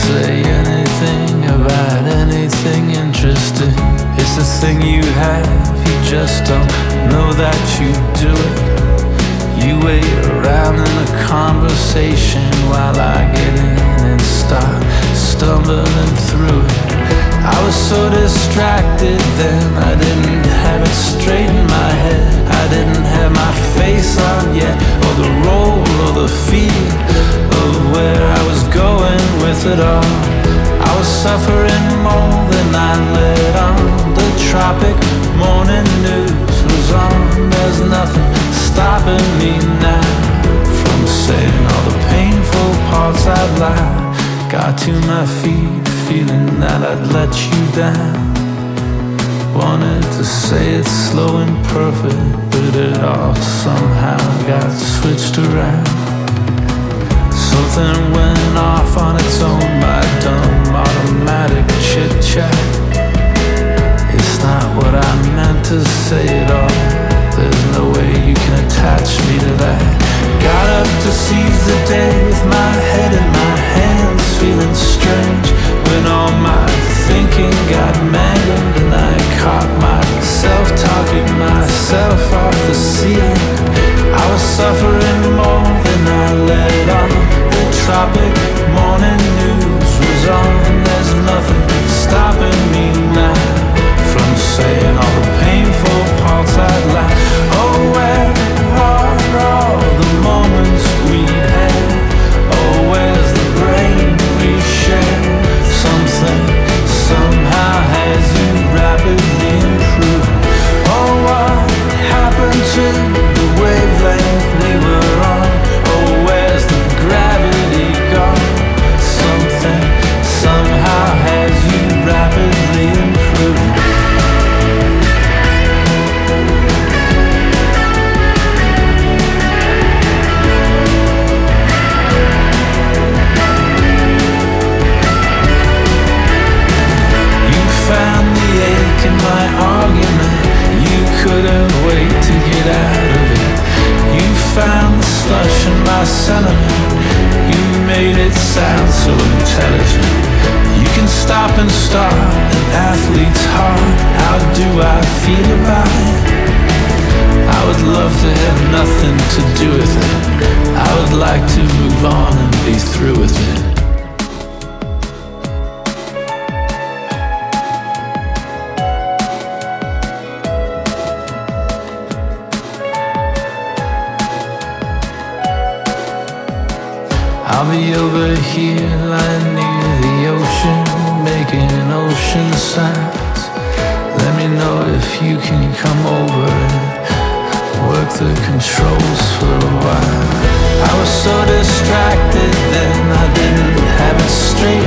say anything about anything interesting. It's the thing you have, you just don't know that you do it. You wait around in a conversation while I get in and start stumbling through it. I was so distracted then, I didn't have it straight in my head. I didn't have my face on yet, or the role or the feel of where I was going with it all. I was suffering more than I let on. The tropic morning news was on. There's nothing stopping me now from saying all the painful parts I'd lied. Got to my feet, feeling that I'd let you down. Wanted to say it slow and perfect, but it all somehow got switched around. Something went off on its own, my dumb automatic chit-chat. It's not what I meant to say at all. There's no way you can attach me to that. Got up to seize the day with my head in my hands, feeling strange when all my thinking got mangled, and I caught myself talking myself off the ceiling. I was suffering more than I let on. The tropic morning news was on. There's nothing stopping me now from saying all the painful parts I'd like. Oh, where are all the moments we had? Oh, where's the brain we share? Something somehow has you rapidly improved. Oh, what happened to the wavelength we were on? Oh, where's the gravity gone? Something somehow has you rapidly improved. Found the ache in my argument. You couldn't wait to get out of it. You found the slush in my sentiment. You made it sound so intelligent. You can stop and start an athlete's heart. How do I feel about it? I would love to have nothing to do with it. I would like to move on and be through with it. I'll be over here lying near the ocean, making ocean sounds. Let me know if you can come over and work the controls for a while. I was so distracted then, I didn't have it straight